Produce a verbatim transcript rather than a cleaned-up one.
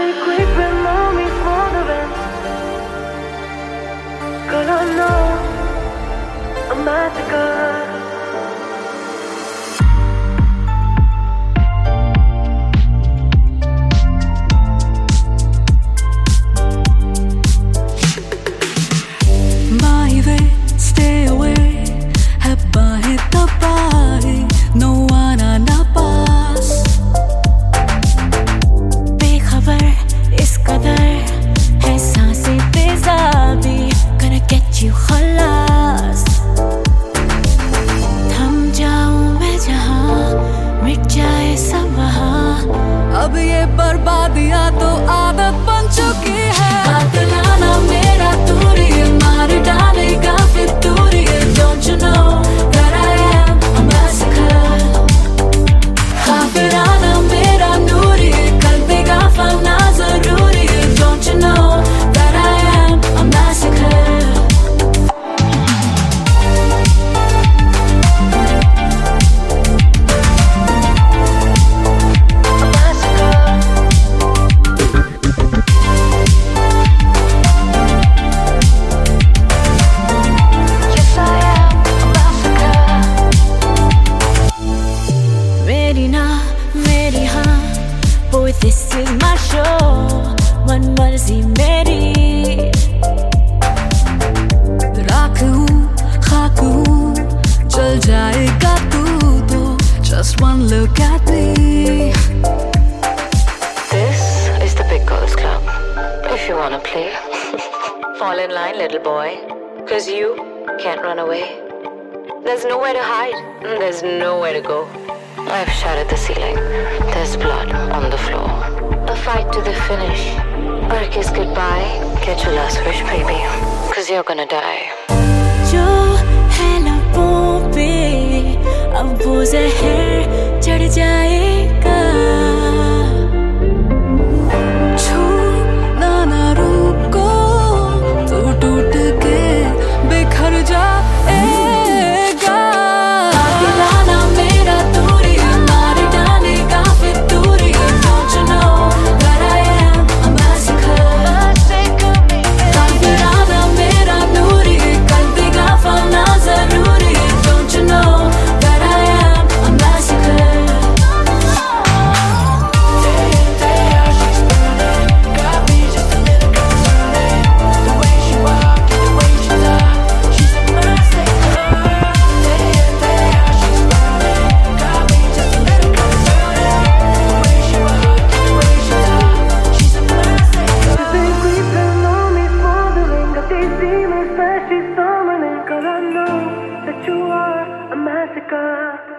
they creeping on me smothering. Girl, I know a massacre. Stay away, है बाहें तपाए, no one आना पास. बेखबर इस कदर है सांसें तेजाबी, gonna get you खलास. थम जाऊं मैं जहां, मिट जाए सब वहां. अब ये बर्बादियां तो आदत बन चुकी है. कातिलाना मेरा दूरी मार डालेगा फिर दूरी. Don't you know that I am a massacre? काफिराना मेरा नूरी कर देगा फना जरूरी. Don't you know that I am a massacre? This is my show, मन मर्जी मेरी. राख हूँ खाक हूँ, चल जाएगा तू तो. Just one look at me. This is the Big Girls Club. If you wanna play, fall in line, little boy, 'cause you can't run away. There's nowhere to hide, there's nowhere to go. I've shattered the ceiling. There's blood on the floor. A fight to the finish. Or a kiss goodbye. Get your last wish, baby. 'Cause you're gonna die. जो है लबों पे अब वो जहर चढ़ जाएगा. छू ना ना रूप को तो टूट के बिखर जाएगा. कातिलाना मेरा दूरी मार डालेगा फिर दूरी. Don't you know that I am a massacre? काफिराना मेरा नूरी कर देगा फना जरूरी. Don't you know that I am a massacre? Day in, day out, she's burning. Got me just a little concerning. The way she walk and the way she talk, she's a massacre. Day in, day out, she's burning. Got me just a little concerning. The way she walk and the way she talk, she's a massacre. They creeping on me smothering. Got these demons that she's summoning. Girl, I know that you are a massacre.